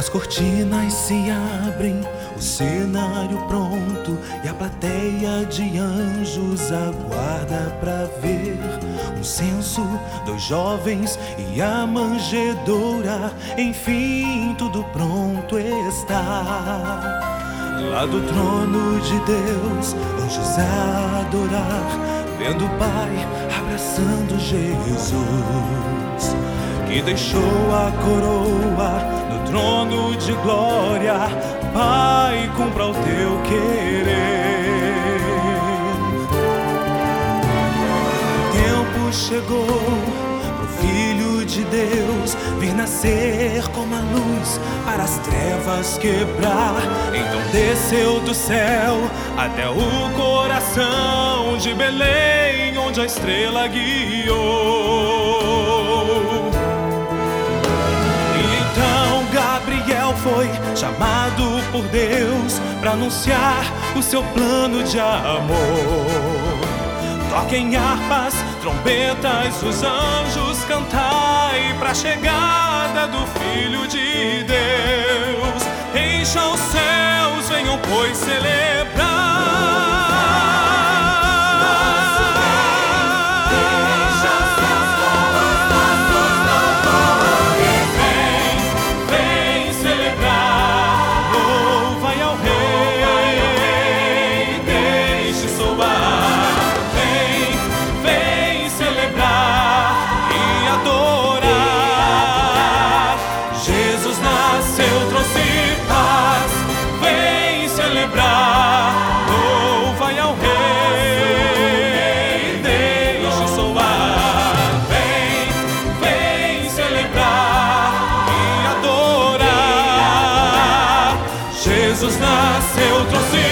As cortinas se abrem, o cenário pronto e a plateia de anjos aguarda pra ver um censo, 2 jovens e a manjedoura. Enfim, tudo pronto está. Lá do trono de Deus, anjos a adorar, vendo o Pai abraçando Jesus, que deixou a coroa no trono de glória. Pai, cumpra o teu querer. O tempo chegou pro Filho de Deus vir nascer como a luz para as trevas quebrar. Então desceu do céu até o coração de Belém, onde a estrela guiou. Gabriel foi chamado por Deus para anunciar o seu plano de amor. Toquem harpas, trombetas, os anjos cantai pra chegada do Filho de Deus. Encham os céus, venham pois celebrar. Louvai ao Rei, deixe soar. Vem celebrar e adorar. Jesus nasceu, trouxe